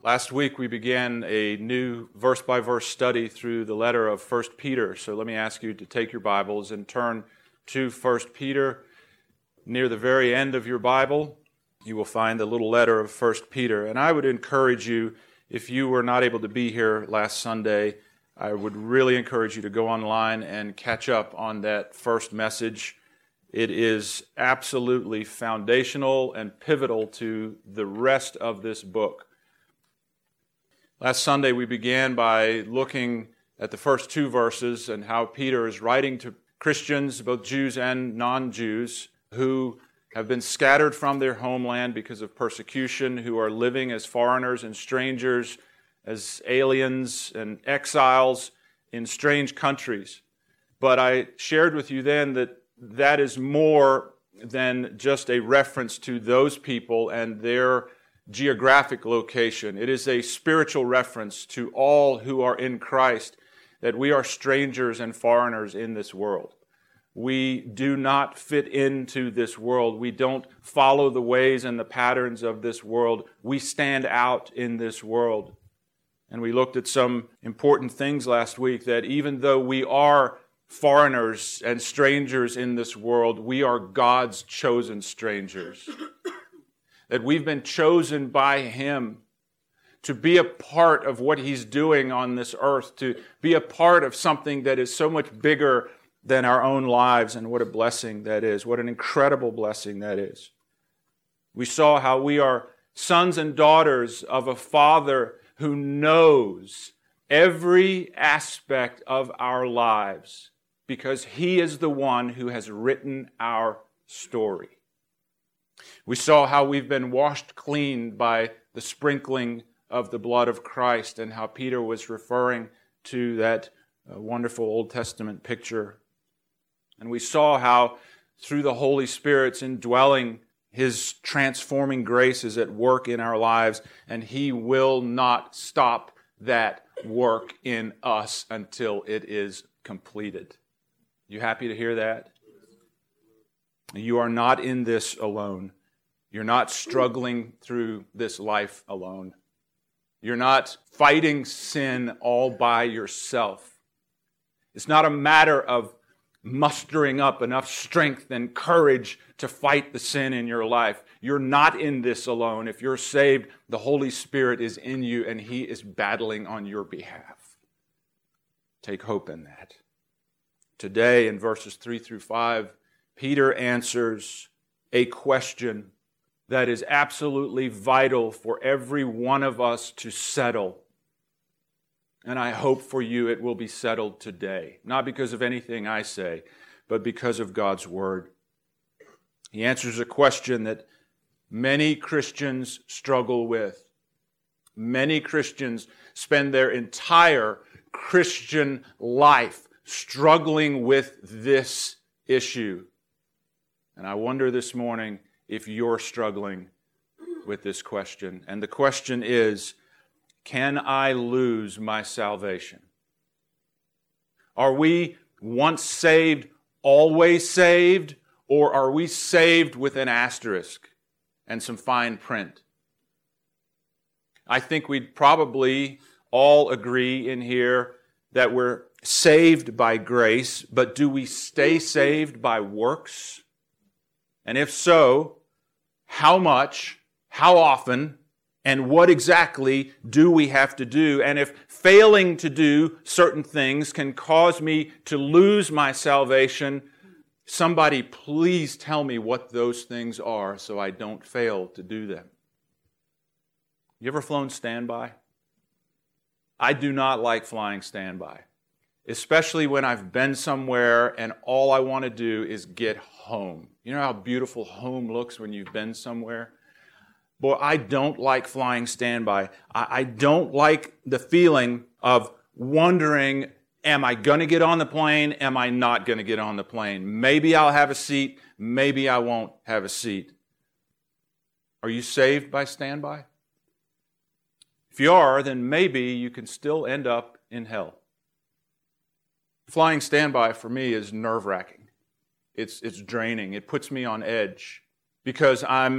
Last week we began a new verse-by-verse study through the letter of 1 Peter. So let me ask you to take your Bibles and turn to 1 Peter. Near the very end of your Bible, you will find the little letter of 1 Peter. And I would encourage you, if you were not able to be here last Sunday, I would really encourage you to go online and catch up on that first message. It is absolutely foundational and pivotal to the rest of this book. Last Sunday we began by looking at the first two verses and how Peter is writing to Christians, both Jews and non-Jews, who have been scattered from their homeland because of persecution, who are living as foreigners and strangers, as aliens and exiles in strange countries. But I shared with you then that that is more than just a reference to those people and their geographic location. It is a spiritual reference to all who are in Christ, that we are strangers and foreigners in this world. We do not fit into this world. We don't follow the ways and the patterns of this world. We stand out in this world. And we looked at some important things last week, that even though we are foreigners and strangers in this world, we are God's chosen strangers. That we've been chosen by Him to be a part of what He's doing on this earth, to be a part of something that is so much bigger than our own lives. And what a blessing that is. What an incredible blessing that is. We saw how we are sons and daughters of a Father who knows every aspect of our lives because He is the one who has written our story. We saw how we've been washed clean by the sprinkling of the blood of Christ, and how Peter was referring to that wonderful Old Testament picture. And we saw how through the Holy Spirit's indwelling, His transforming grace is at work in our lives, and He will not stop that work in us until it is completed. You happy to hear that? You are not in this alone. You're not struggling through this life alone. You're not fighting sin all by yourself. It's not a matter of mustering up enough strength and courage to fight the sin in your life. You're not in this alone. If you're saved, the Holy Spirit is in you and He is battling on your behalf. Take hope in that. Today, in verses 3 through 5, Peter answers a question that is absolutely vital for every one of us to settle. And I hope for you it will be settled today. Not because of anything I say, but because of God's Word. He answers a question that many Christians struggle with. Many Christians spend their entire Christian life struggling with this issue. And I wonder this morning if you're struggling with this question. And the question is, can I lose my salvation? Are we once saved, always saved? Or are we saved with an asterisk and some fine print? I think we'd probably all agree in here that we're saved by grace, but do we stay saved by works? And if so, how much, how often, and what exactly do we have to do? And if failing to do certain things can cause me to lose my salvation, somebody please tell me what those things are so I don't fail to do them. You ever flown standby? I do not like flying standby, especially when I've been somewhere and all I want to do is get home. You know how beautiful home looks when you've been somewhere? Boy, I don't like flying standby. I don't like the feeling of wondering, am I going to get on the plane? Am I not going to get on the plane? Maybe I'll have a seat. Maybe I won't have a seat. Are you saved by standby? If you are, then maybe you can still end up in hell. Flying standby for me is nerve-wracking. It's draining. It puts me on edge because I'm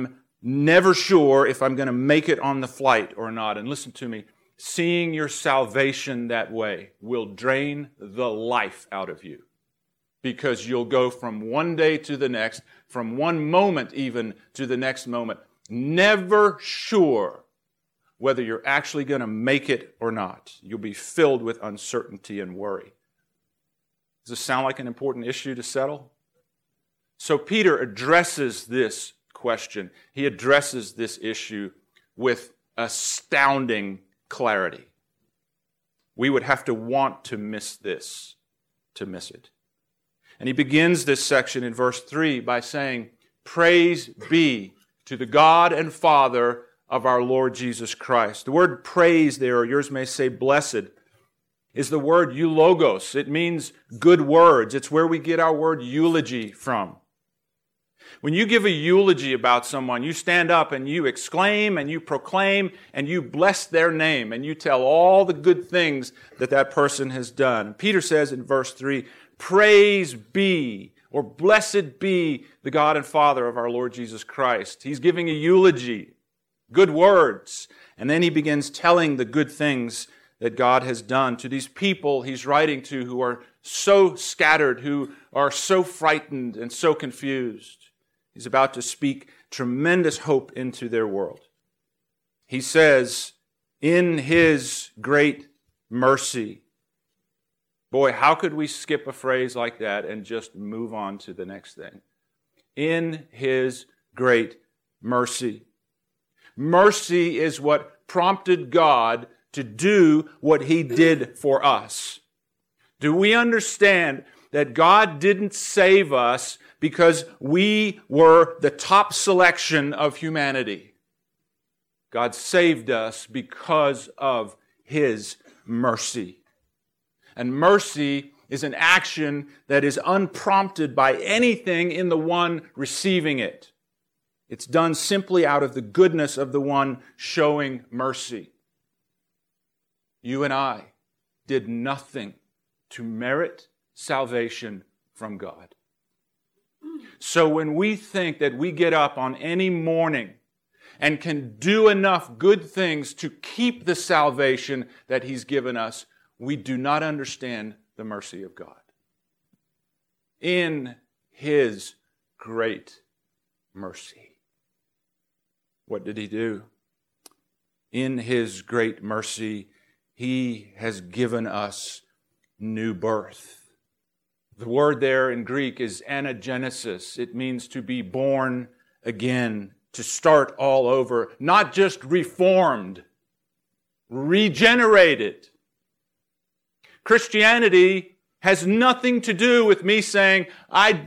never sure if I'm going to make it on the flight or not. And listen to me, seeing your salvation that way will drain the life out of you, because you'll go from one day to the next, from one moment even to the next moment, never sure whether you're actually going to make it or not. You'll be filled with uncertainty and worry. Does this sound like an important issue to settle? So Peter addresses this question. He addresses this issue with astounding clarity. We would have to want to miss this to miss it. And he begins this section in verse 3 by saying, "Praise be to the God and Father of our Lord Jesus Christ." The word praise there, or yours may say blessed, is the word eulogos. It means good words. It's where we get our word eulogy from. When you give a eulogy about someone, you stand up and you exclaim and you proclaim and you bless their name and you tell all the good things that that person has done. Peter says in verse 3, "Praise be," or "Blessed be the God and Father of our Lord Jesus Christ." He's giving a eulogy, good words, and then he begins telling the good things that God has done to these people he's writing to who are so scattered, who are so frightened and so confused. He's about to speak tremendous hope into their world. He says, "In His great mercy." Boy, how could we skip a phrase like that and just move on to the next thing? In His great mercy. Mercy is what prompted God to do what He did for us. Do we understand that God didn't save us because we were the top selection of humanity? God saved us because of His mercy. And mercy is an action that is unprompted by anything in the one receiving it. It's done simply out of the goodness of the one showing mercy. You and I did nothing to merit salvation from God. So when we think that we get up on any morning and can do enough good things to keep the salvation that He's given us, we do not understand the mercy of God. In His great mercy. What did He do? In His great mercy, He has given us new birth. The word there in Greek is anagenesis. It means to be born again, to start all over, not just reformed, regenerated. Christianity has nothing to do with me saying, I'm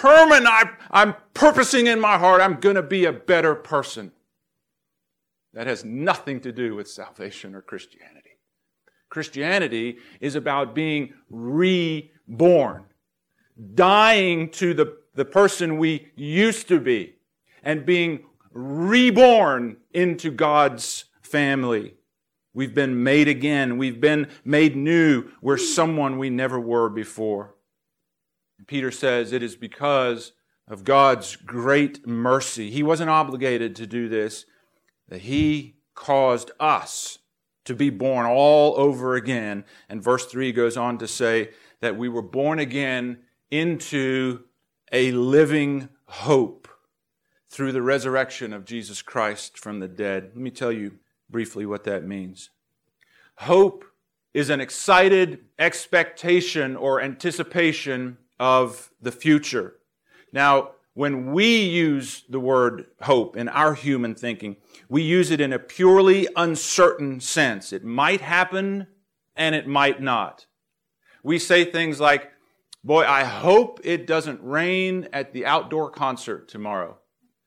purposing in my heart, I'm going to be a better person. That has nothing to do with salvation or Christianity. Christianity is about being reborn, dying to the person we used to be, and being reborn into God's family. We've been made again. We've been made new. We're someone we never were before. Peter says it is because of God's great mercy. He wasn't obligated to do this, that He caused us to be born all over again. And verse 3 goes on to say that we were born again into a living hope through the resurrection of Jesus Christ from the dead. Let me tell you briefly what that means. Hope is an excited expectation or anticipation of the future. Now, when we use the word hope in our human thinking, we use it in a purely uncertain sense. It might happen and it might not. We say things like, boy, I hope it doesn't rain at the outdoor concert tomorrow.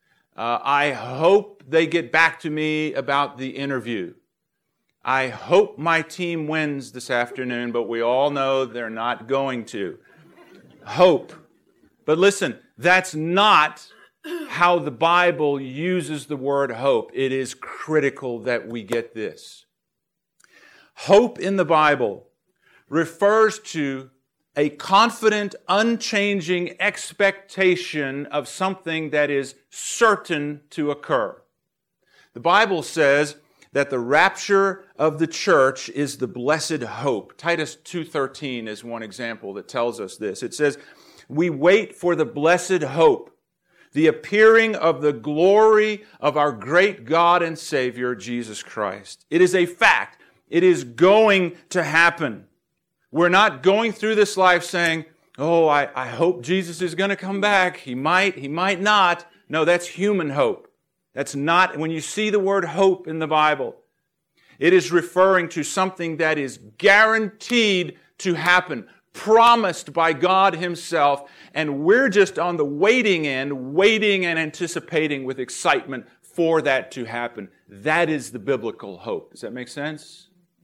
I hope they get back to me about the interview. I hope my team wins this afternoon, but we all know they're not going to. Hope. But listen, that's not how the Bible uses the word hope. It is critical that we get this. Hope in the Bible refers to a confident, unchanging expectation of something that is certain to occur. The Bible says that the rapture of the church is the blessed hope. Titus 2:13 is one example that tells us this. It says, "We wait for the blessed hope, the appearing of the glory of our great God and Savior, Jesus Christ." It is a fact. It is going to happen. We're not going through this life saying, "Oh, I hope Jesus is going to come back. He might not." No, that's human hope. That's not, when you see the word hope in the Bible, it is referring to something that is guaranteed to happen, promised by God Himself, and we're just on the waiting end, waiting and anticipating with excitement for that to happen. That is the biblical hope. Does that make sense?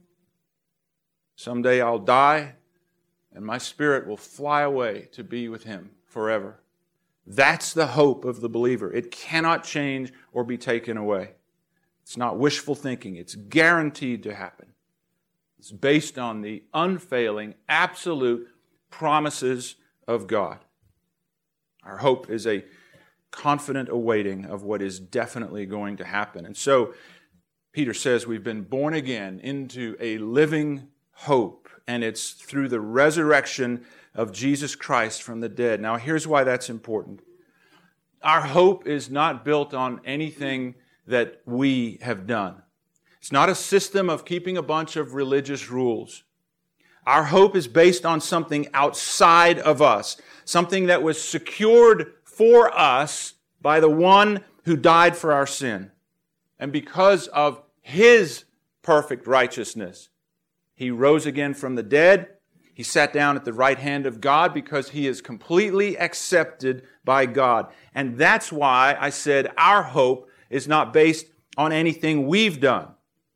Someday I'll die, and my spirit will fly away to be with Him forever. That's the hope of the believer. It cannot change or be taken away. It's not wishful thinking. It's guaranteed to happen. It's based on the unfailing, absolute promises of God. Our hope is a confident awaiting of what is definitely going to happen. And so, Peter says we've been born again into a living hope, and it's through the resurrection of Jesus Christ from the dead. Now, here's why that's important. Our hope is not built on anything that we have done. It's not a system of keeping a bunch of religious rules. Our hope is based on something outside of us, something that was secured for us by the one who died for our sin. And because of His perfect righteousness, He rose again from the dead. He sat down at the right hand of God because He is completely accepted by God. And that's why I said our hope is not based on anything we've done,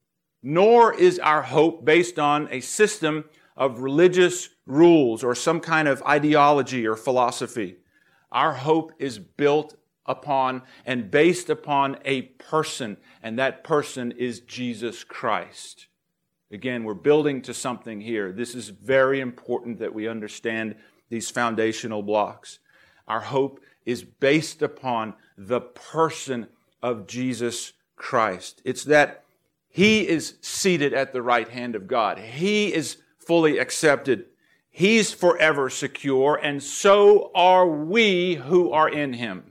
nor is our hope based on a system of religious rules or some kind of ideology or philosophy. Our hope is built upon and based upon a person, and that person is Jesus Christ. Again, we're building to something here. This is very important that we understand these foundational blocks. Our hope is based upon the person of Jesus Christ. It's that He is seated at the right hand of God. He is fully accepted. He's forever secure, and so are we who are in Him.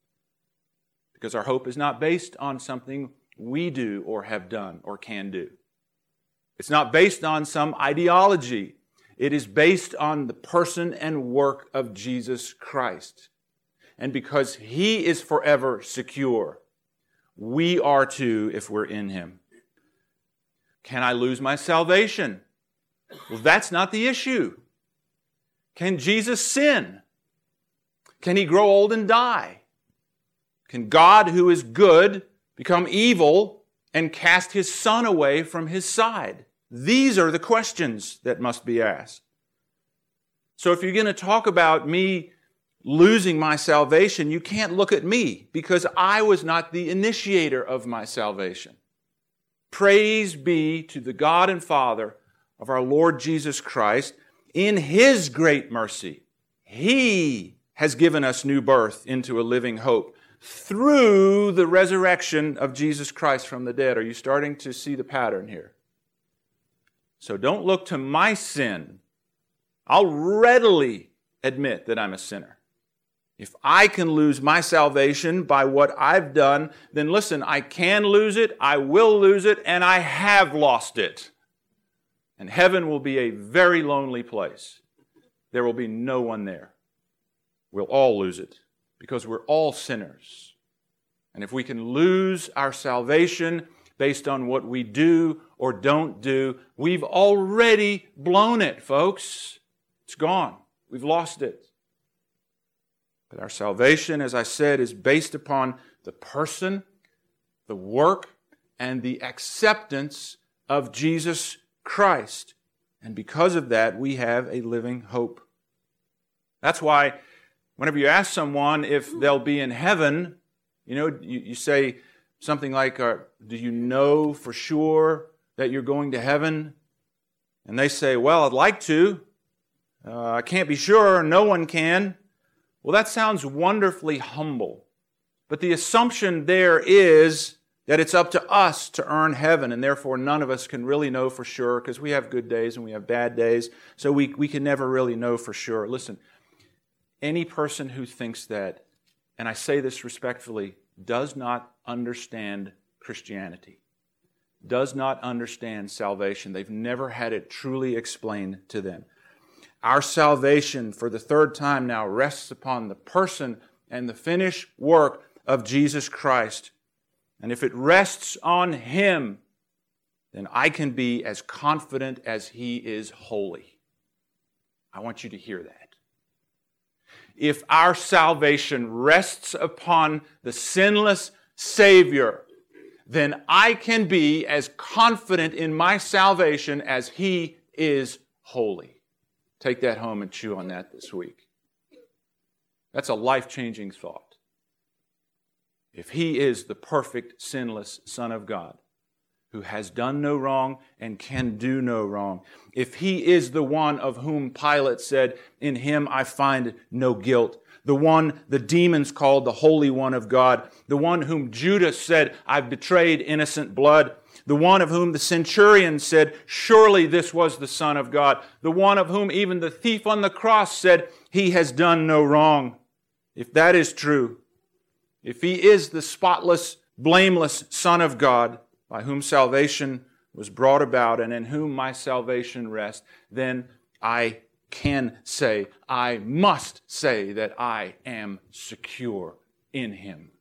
Because our hope is not based on something we do or have done or can do. It's not based on some ideology. It is based on the person and work of Jesus Christ. And because He is forever secure, we are too if we're in Him. Can I lose my salvation? Well, that's not the issue. Can Jesus sin? Can He grow old and die? Can God, who is good, become evil and cast His Son away from His side? These are the questions that must be asked. So if you're going to talk about me losing my salvation, you can't look at me because I was not the initiator of my salvation. Praise be to the God and Father of our Lord Jesus Christ. In His great mercy, He has given us new birth into a living hope through the resurrection of Jesus Christ from the dead. Are you starting to see the pattern here? So don't look to my sin. I'll readily admit that I'm a sinner. If I can lose my salvation by what I've done, then listen, I can lose it, I will lose it, and I have lost it. And heaven will be a very lonely place. There will be no one there. We'll all lose it because we're all sinners. And if we can lose our salvation based on what we do or don't do, we've already blown it, folks. It's gone. We've lost it. But our salvation, as I said, is based upon the person, the work, and the acceptance of Jesus Christ. And because of that, we have a living hope. That's why whenever you ask someone if they'll be in heaven, you say something like, do you know for sure that you're going to heaven? And they say, well, I'd like to. I can't be sure. No one can. Well, that sounds wonderfully humble. But the assumption there is that it's up to us to earn heaven, and therefore none of us can really know for sure, because we have good days and we have bad days, so we can never really know for sure. Listen, any person who thinks that, and I say this respectfully, does not understand Christianity, does not understand salvation. They've never had it truly explained to them. Our salvation, for the third time now, rests upon the person and the finished work of Jesus Christ. And if it rests on Him, then I can be as confident as He is holy. I want you to hear that. If our salvation rests upon the sinless Savior, then I can be as confident in my salvation as He is holy. Take that home and chew on that this week. That's a life-changing thought. If He is the perfect, sinless Son of God, who has done no wrong and can do no wrong, if He is the one of whom Pilate said, "In Him I find no guilt," the one the demons called the Holy One of God, the one whom Judas said, "I've betrayed innocent blood," the one of whom the centurion said, "Surely this was the Son of God," the one of whom even the thief on the cross said, "He has done no wrong." If that is true, if He is the spotless, blameless Son of God, by whom salvation was brought about and in whom my salvation rests, then I can say, I must say that I am secure in Him.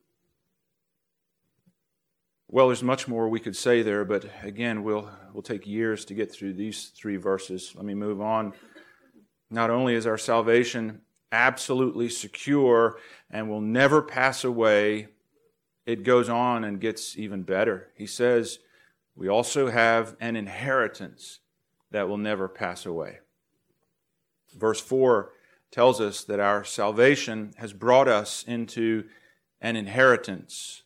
Well, there's much more we could say there, but again, we'll take years to get through these 3 verses. Let me move on. Not only is our salvation absolutely secure and will never pass away, it goes on and gets even better. He says, we also have an inheritance that will never pass away. Verse 4 tells us that our salvation has brought us into an inheritance.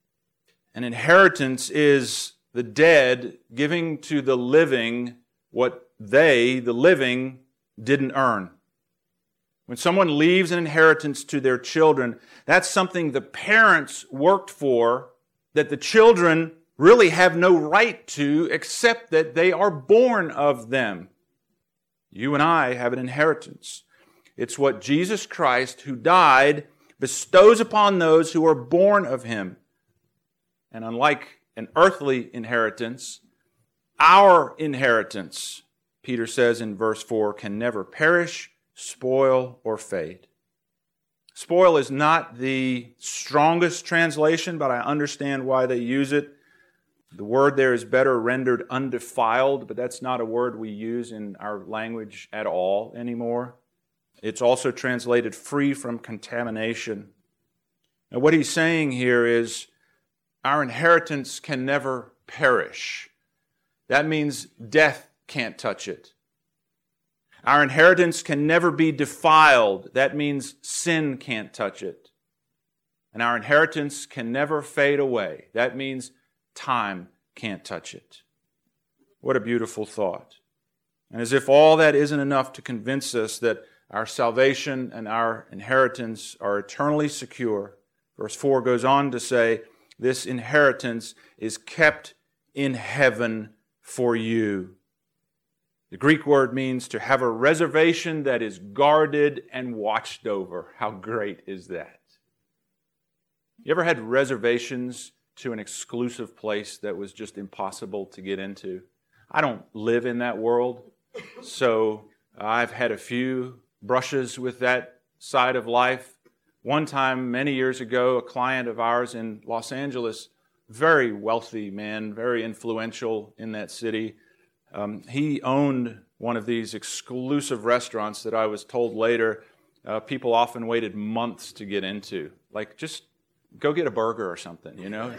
An inheritance is the dead giving to the living what they, the living, didn't earn. When someone leaves an inheritance to their children, that's something the parents worked for that the children really have no right to, except that they are born of them. You and I have an inheritance. It's what Jesus Christ, who died, bestows upon those who are born of Him. And unlike an earthly inheritance, our inheritance, Peter says in verse 4, can never perish, spoil, or fade. Spoil is not the strongest translation, but I understand why they use it. The word there is better rendered undefiled, but that's not a word we use in our language at all anymore. It's also translated free from contamination. Now, what he's saying here is our inheritance can never perish. That means death can't touch it. Our inheritance can never be defiled. That means sin can't touch it. And our inheritance can never fade away. That means time can't touch it. What a beautiful thought. And as if all that isn't enough to convince us that our salvation and our inheritance are eternally secure, verse 4 goes on to say, this inheritance is kept in heaven for you. The Greek word means to have a reservation that is guarded and watched over. How great is that? You ever had reservations to an exclusive place that was just impossible to get into? I don't live in that world, so I've had a few brushes with that side of life. One time, many years ago, a client of ours in Los Angeles, very wealthy man, very influential in that city, he owned one of these exclusive restaurants that I was told later people often waited months to get into. Like, just go get a burger or something, you know?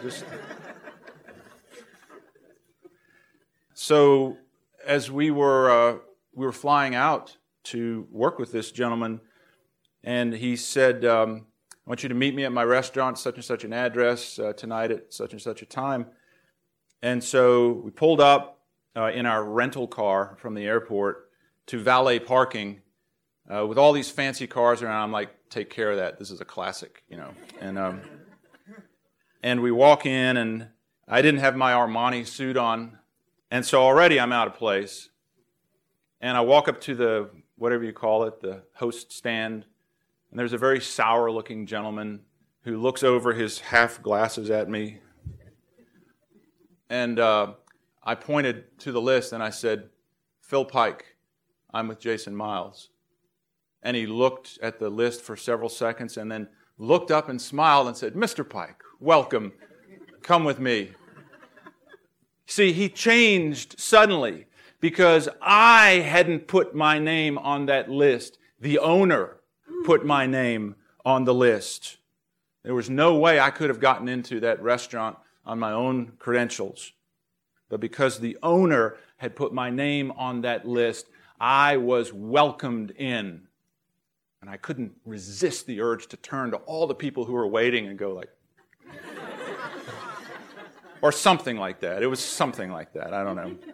So as we were flying out to work with this gentleman, and he said, I want you to meet me at my restaurant, such and such an address, tonight at such and such a time. And so we pulled up in our rental car from the airport to valet parking, with all these fancy cars around. I'm like, take care of that. This is a classic, And we walk in, and I didn't have my Armani suit on, and so already I'm out of place. And I walk up to the, whatever you call it, the host stand, and there's a very sour-looking gentleman who looks over his half glasses at me. And I pointed to the list, and I said, Phil Pike, I'm with Jason Miles. And he looked at the list for several seconds and then looked up and smiled and said, Mr. Pike, welcome. Come with me. See, he changed suddenly because I hadn't put my name on that list. The owner put my name on the list. There was no way I could have gotten into that restaurant on my own credentials. But because the owner had put my name on that list, I was welcomed in. And I couldn't resist the urge to turn to all the people who were waiting and go like, or something like that. It was something like that. I don't know.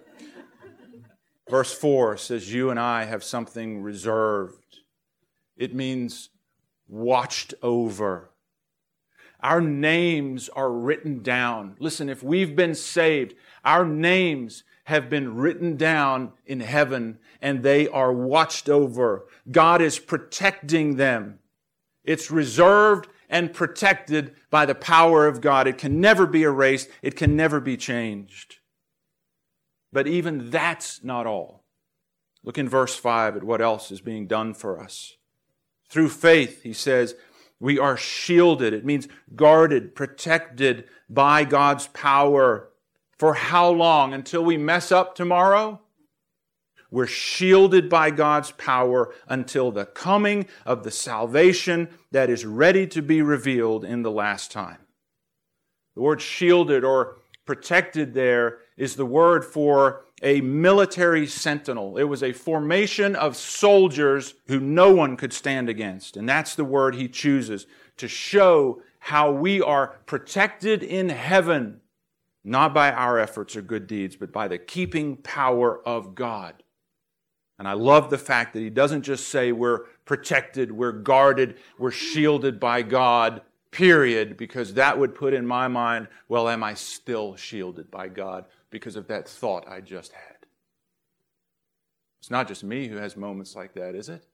Verse 4 says, you and I have something reserved. It means watched over. Our names are written down. Listen, if we've been saved, our names have been written down in heaven, and they are watched over. God is protecting them. It's reserved and protected by the power of God. It can never be erased. It can never be changed. But even that's not all. Look in verse 5 at what else is being done for us. Through faith, he says, we are shielded. It means guarded, protected by God's power. For how long? Until we mess up tomorrow? We're shielded by God's power until the coming of the salvation that is ready to be revealed in the last time. The word shielded or protected there is the word for a military sentinel. It was a formation of soldiers who no one could stand against. And that's the word he chooses to show how we are protected in heaven, not by our efforts or good deeds, but by the keeping power of God. And I love the fact that he doesn't just say we're protected, we're guarded, we're shielded by God, period, because that would put in my mind, well, am I still shielded by God because of that thought I just had? It's not just me who has moments like that, is it?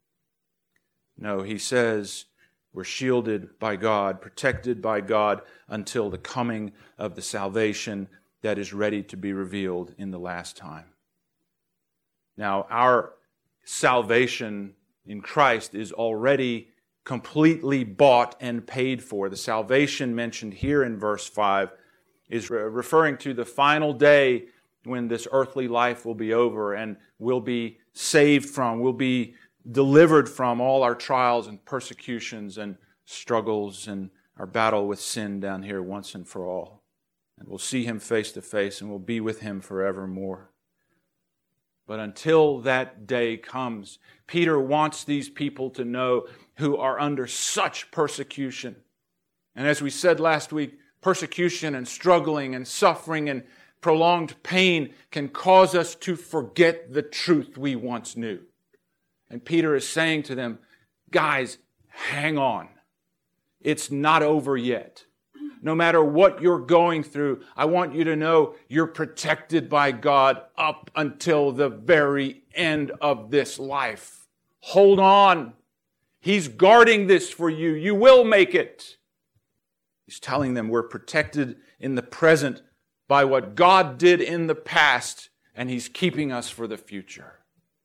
No, he says we're shielded by God, protected by God until the coming of the salvation that is ready to be revealed in the last time. Now, our salvation in Christ is already completely bought and paid for. The salvation mentioned here in verse 5 is referring to the final day when this earthly life will be over and we'll be saved from, we'll be delivered from all our trials and persecutions and struggles and our battle with sin down here once and for all. And we'll see Him face to face and we'll be with Him forevermore. But until that day comes, Peter wants these people to know who are under such persecution. And as we said last week, persecution and struggling and suffering and prolonged pain can cause us to forget the truth we once knew. And Peter is saying to them, guys, hang on. It's not over yet. No matter what you're going through, I want you to know you're protected by God up until the very end of this life. Hold on. He's guarding this for you. You will make it. He's telling them we're protected in the present by what God did in the past, and He's keeping us for the future.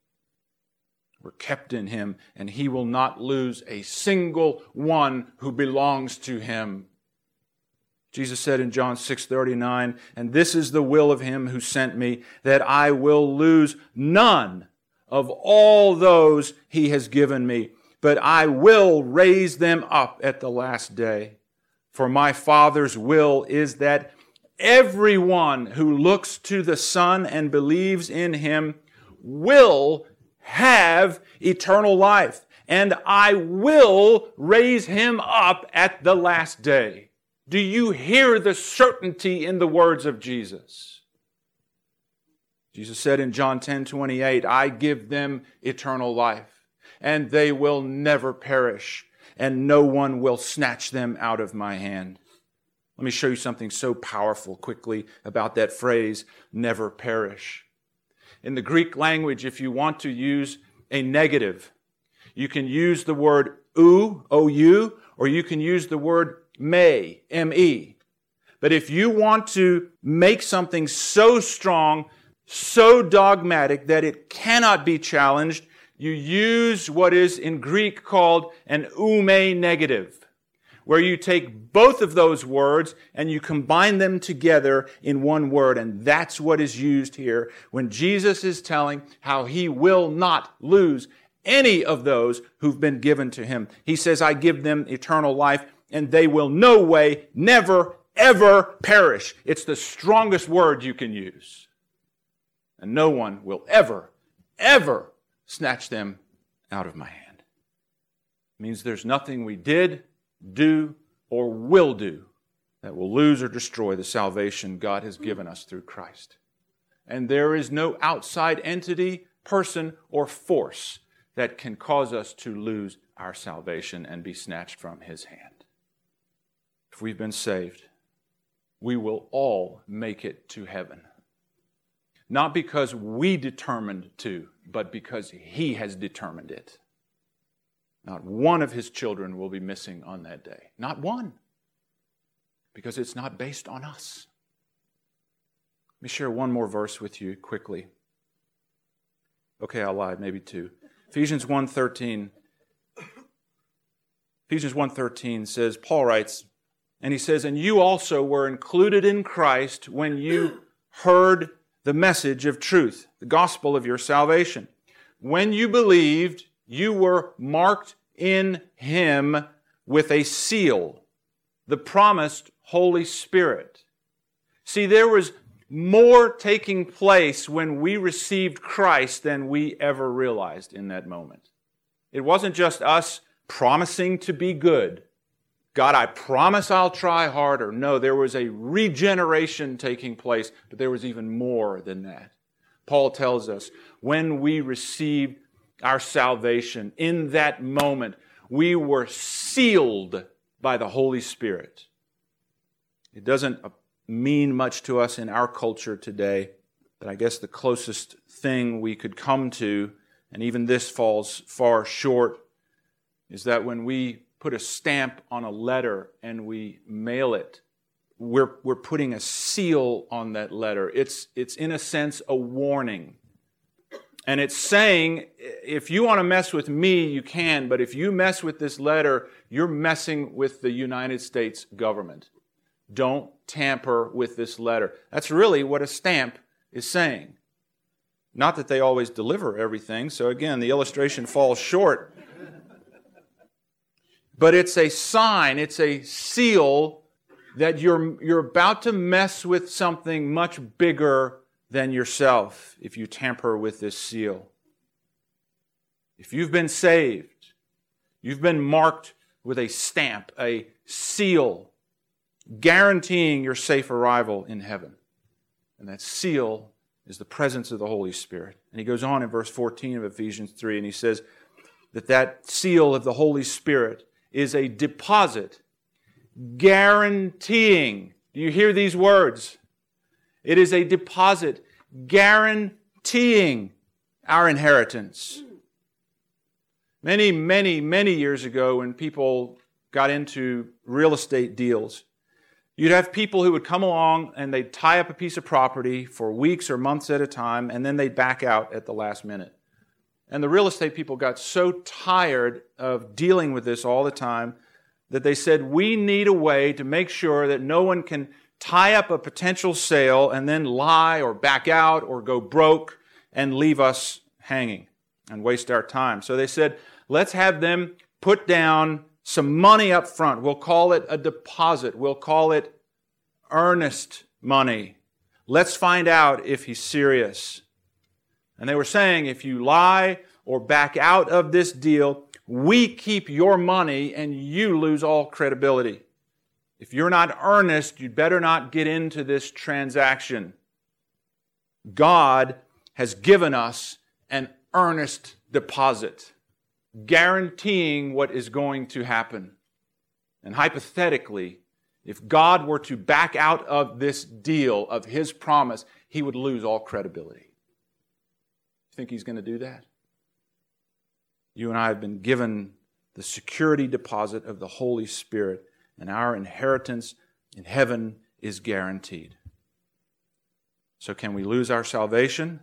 We're kept in Him, and He will not lose a single one who belongs to Him. Jesus said in John 6:39, and this is the will of Him who sent me, that I will lose none of all those He has given me, but I will raise them up at the last day. For my Father's will is that everyone who looks to the Son and believes in Him will have eternal life, and I will raise him up at the last day. Do you hear the certainty in the words of Jesus? Jesus said in John 10:28, I give them eternal life. and they will never perish, and no one will snatch them out of my hand. Let me show you something so powerful quickly about that phrase, never perish. In the Greek language, if you want to use a negative, you can use the word ou, O-U, or you can use the word me, M-E. But if you want to make something so strong, so dogmatic that it cannot be challenged, you use what is in Greek called an oume negative, where you take both of those words and you combine them together in one word. And that's what is used here when Jesus is telling how he will not lose any of those who've been given to him. He says, I give them eternal life, and they will no way, never, ever perish. It's the strongest word you can use. And no one will ever, ever snatch them out of my hand. It means there's nothing we did, do, or will do that will lose or destroy the salvation God has given us through Christ. And there is no outside entity, person, or force that can cause us to lose our salvation and be snatched from his hand. If we've been saved, we will all make it to heaven. Not because we determined to, but because he has determined it. Not one of his children will be missing on that day. Not one. Because it's not based on us. Let me share one more verse with you quickly. Okay, I lied, maybe two. Ephesians 1:13. Ephesians 1:13 says, Paul writes, and he says, and you also were included in Christ when you heard the message of truth, the gospel of your salvation. When you believed, you were marked in him with a seal, the promised Holy Spirit. See, there was more taking place when we received Christ than we ever realized in that moment. It wasn't just us promising to be good. God, I promise I'll try harder. No, there was a regeneration taking place, but there was even more than that. Paul tells us when we received our salvation, in that moment, we were sealed by the Holy Spirit. It doesn't mean much to us in our culture today, but I guess the closest thing we could come to, and even this falls far short, is that when we put a stamp on a letter and we mail it, we're putting a seal on that letter. It's in a sense a warning. And it's saying, if you want to mess with me, you can, but if you mess with this letter, you're messing with the United States government. Don't tamper with this letter. That's really what a stamp is saying. Not that they always deliver everything, so again, the illustration falls short. But it's a sign, it's a seal that you're about to mess with something much bigger than yourself if you tamper with this seal. If you've been saved, you've been marked with a stamp, a seal, guaranteeing your safe arrival in heaven. And that seal is the presence of the Holy Spirit. And he goes on in verse 14 of Ephesians 3, and he says that seal of the Holy Spirit is a deposit guaranteeing. Do you hear these words? It is a deposit guaranteeing our inheritance. Many, many, many years ago, when people got into real estate deals, you'd have people who would come along and they'd tie up a piece of property for weeks or months at a time, and then they'd back out at the last minute. And the real estate people got so tired of dealing with this all the time that they said, we need a way to make sure that no one can tie up a potential sale and then lie or back out or go broke and leave us hanging and waste our time. So they said, let's have them put down some money up front. We'll call it a deposit. We'll call it earnest money. Let's find out if he's serious. And they were saying, if you lie or back out of this deal, we keep your money and you lose all credibility. If you're not earnest, you'd better not get into this transaction. God has given us an earnest deposit. guaranteeing what is going to happen. And hypothetically, if God were to back out of this deal, of His promise, He would lose all credibility. You think He's going to do that? You and I have been given the security deposit of the Holy Spirit, and our inheritance in heaven is guaranteed. So can we lose our salvation?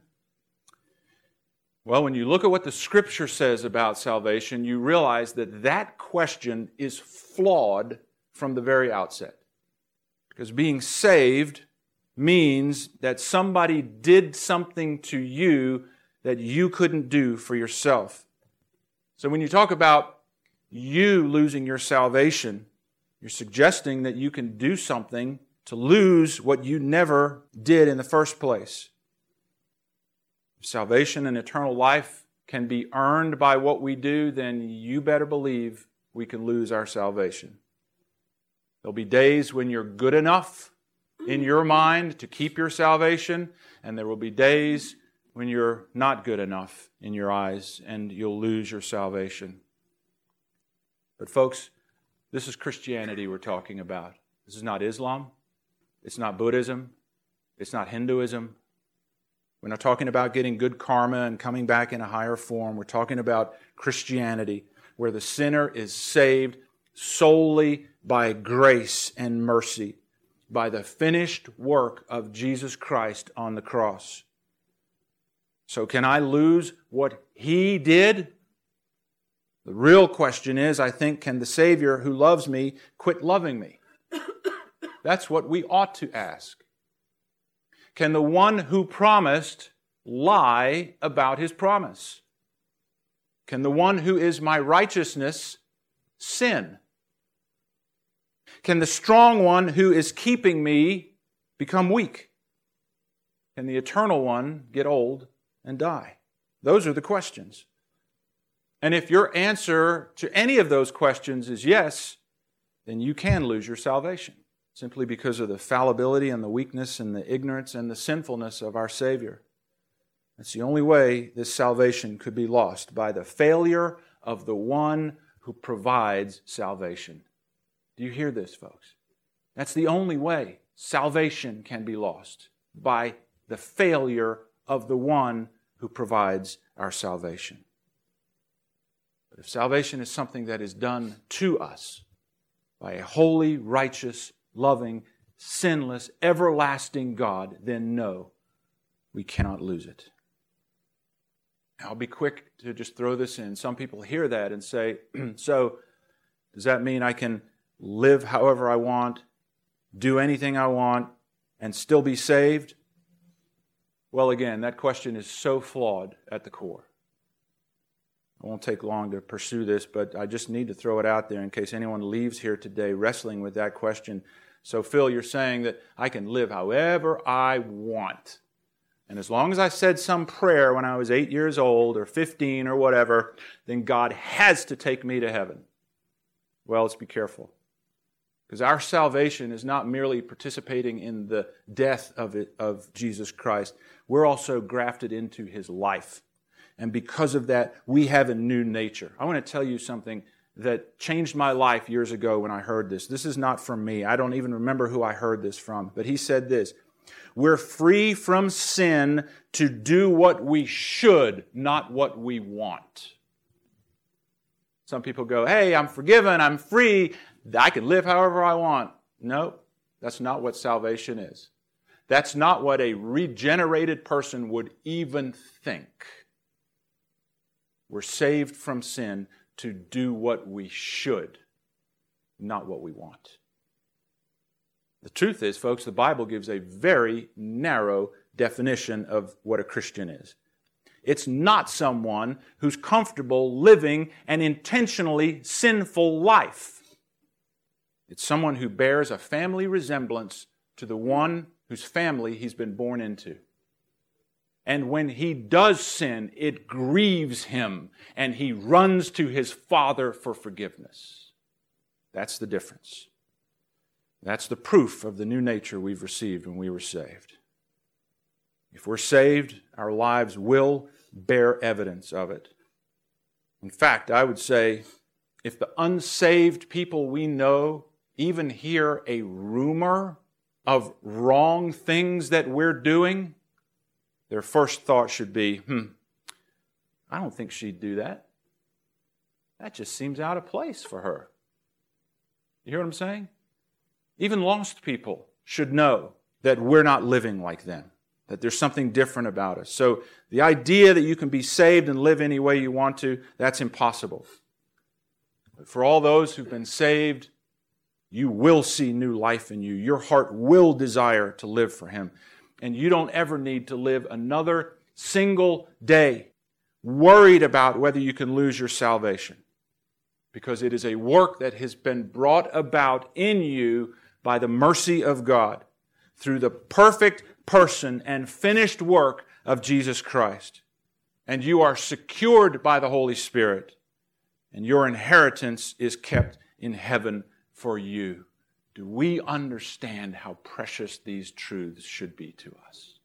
Well, when you look at what the Scripture says about salvation, you realize that that question is flawed from the very outset. Because being saved means that somebody did something to you that you couldn't do for yourself. So when you talk about you losing your salvation, you're suggesting that you can do something to lose what you never did in the first place. If salvation and eternal life can be earned by what we do, then you better believe we can lose our salvation. There'll be days when you're good enough in your mind to keep your salvation, and there will be days when you're not good enough in your eyes and you'll lose your salvation. But folks, this is Christianity we're talking about. This is not Islam. It's not Buddhism. It's not Hinduism. We're not talking about getting good karma and coming back in a higher form. We're talking about Christianity, where the sinner is saved solely by grace and mercy, by the finished work of Jesus Christ on the cross. So can I lose what He did? The real question is, I think, can the Savior who loves me quit loving me? That's what we ought to ask. Can the one who promised lie about His promise? Can the one who is my righteousness sin? Can the strong one who is keeping me become weak? Can the eternal one get old and die? Those are the questions. And if your answer to any of those questions is yes, then you can lose your salvation, simply because of the fallibility and the weakness and the ignorance and the sinfulness of our Savior. That's the only way this salvation could be lost, by the failure of the one who provides salvation. Do you hear this, folks? That's the only way salvation can be lost, by the failure of the one who provides our salvation. But if salvation is something that is done to us by a holy, righteous, loving, sinless, everlasting God, then no, we cannot lose it. I'll be quick to just throw this in. Some people hear that and say, so does that mean I can live however I want, do anything I want, and still be saved? Well, again, that question is so flawed at the core. It won't take long to pursue this, but I just need to throw it out there in case anyone leaves here today wrestling with that question. So, Phil, you're saying that I can live however I want. And as long as I said some prayer when I was 8 years old or 15 or whatever, then God has to take me to heaven. Well, let's be careful. Because our salvation is not merely participating in the death of Jesus Christ. We're also grafted into His life. And because of that, we have a new nature. I want to tell you something that changed my life years ago when I heard this. This is not from me. I don't even remember who I heard this from. But he said this: we're free from sin to do what we should, not what we want. Some people go, hey, I'm forgiven, I'm free, I can live however I want. No, that's not what salvation is. That's not what a regenerated person would even think. We're saved from sin to do what we should, not what we want. The truth is, folks, the Bible gives a very narrow definition of what a Christian is. It's not someone who's comfortable living an intentionally sinful life. It's someone who bears a family resemblance to the one whose family he's been born into. And when he does sin, it grieves him, and he runs to his Father for forgiveness. That's the difference. That's the proof of the new nature we've received when we were saved. If we're saved, our lives will bear evidence of it. In fact, I would say if the unsaved people we know even hear a rumor of wrong things that we're doing, their first thought should be, I don't think she'd do that. That just seems out of place for her. You hear what I'm saying? Even lost people should know that we're not living like them, that there's something different about us. So the idea that you can be saved and live any way you want to, that's impossible. But for all those who've been saved, you will see new life in you. Your heart will desire to live for Him. And you don't ever need to live another single day worried about whether you can lose your salvation, because it is a work that has been brought about in you by the mercy of God through the perfect person and finished work of Jesus Christ. And you are secured by the Holy Spirit, and your inheritance is kept in heaven for you. Do we understand how precious these truths should be to us?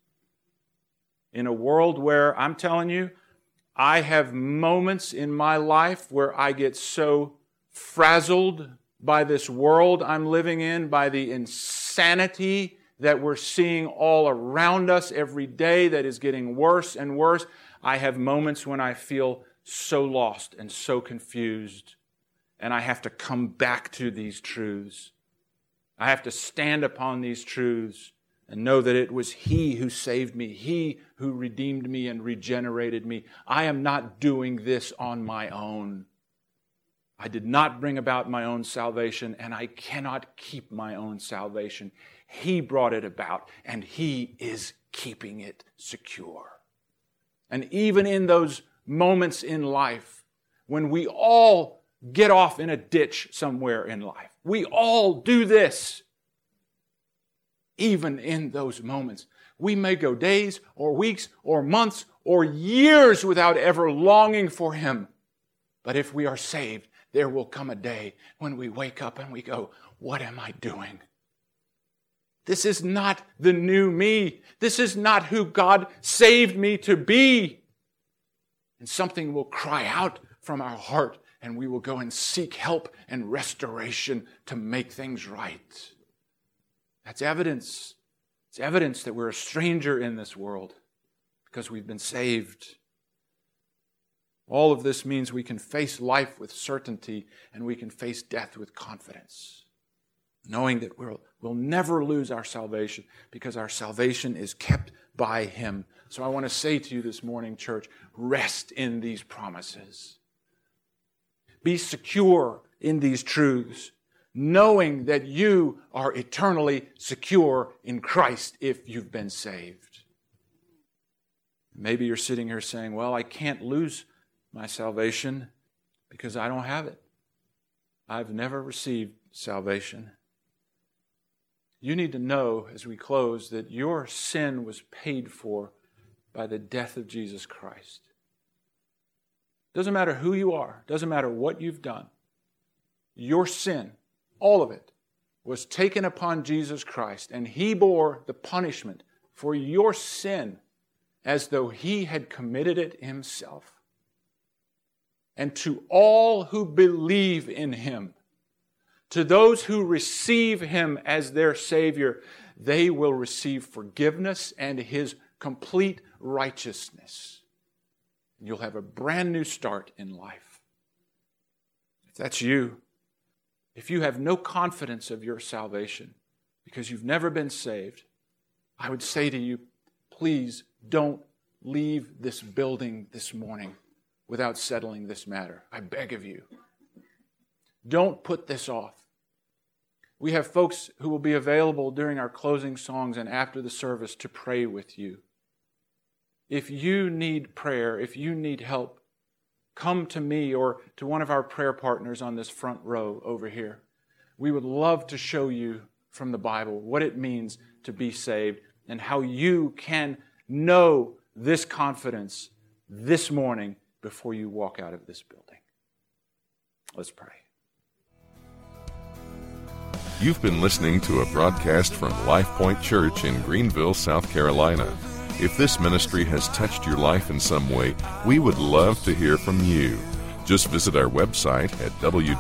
In a world where, I'm telling you, I have moments in my life where I get so frazzled by this world I'm living in, by the insanity that we're seeing all around us every day that is getting worse and worse. I have moments when I feel so lost and so confused, and I have to come back to these truths. I have to stand upon these truths and know that it was He who saved me, He who redeemed me and regenerated me. I am not doing this on my own. I did not bring about my own salvation, and I cannot keep my own salvation. He brought it about, and He is keeping it secure. And even in those moments in life when we all get off in a ditch somewhere in life, we all do this. Even in those moments, we may go days or weeks or months or years without ever longing for Him. But if we are saved, there will come a day when we wake up and we go, what am I doing? This is not the new me. This is not who God saved me to be. And something will cry out from our heart, and we will go and seek help and restoration to make things right. That's evidence. It's evidence that we're a stranger in this world because we've been saved. All of this means we can face life with certainty, and we can face death with confidence, knowing that we'll never lose our salvation because our salvation is kept by Him. So I want to say to you this morning, church, rest in these promises. Be secure in these truths, knowing that you are eternally secure in Christ if you've been saved. Maybe you're sitting here saying, well, I can't lose my salvation because I don't have it. I've never received salvation. You need to know, as we close, that your sin was paid for by the death of Jesus Christ. Doesn't matter who you are, doesn't matter what you've done. Your sin, all of it, was taken upon Jesus Christ, and He bore the punishment for your sin as though He had committed it Himself. And to all who believe in Him, to those who receive Him as their Savior, they will receive forgiveness and His complete righteousness. And you'll have a brand new start in life. If that's you, if you have no confidence of your salvation because you've never been saved, I would say to you, please don't leave this building this morning without settling this matter. I beg of you. Don't put this off. We have folks who will be available during our closing songs and after the service to pray with you. If you need prayer, if you need help, come to me or to one of our prayer partners on this front row over here. We would love to show you from the Bible what it means to be saved and how you can know this confidence this morning before you walk out of this building. Let's pray. You've been listening to a broadcast from Life Point Church in Greenville, South Carolina. If this ministry has touched your life in some way, we would love to hear from you. Just visit our website at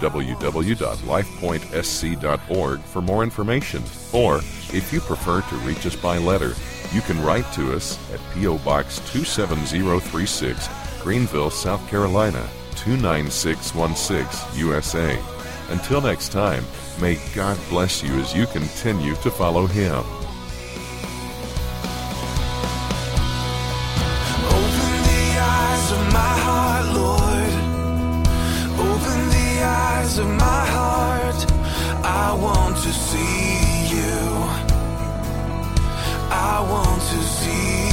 www.lifepointsc.org for more information. Or, if you prefer to reach us by letter, you can write to us at P.O. Box 27036, Greenville, South Carolina, 29616, USA. Until next time, may God bless you as you continue to follow Him. Open the eyes of my heart, Lord. Open the eyes of my heart. I want to see you. I want to see you.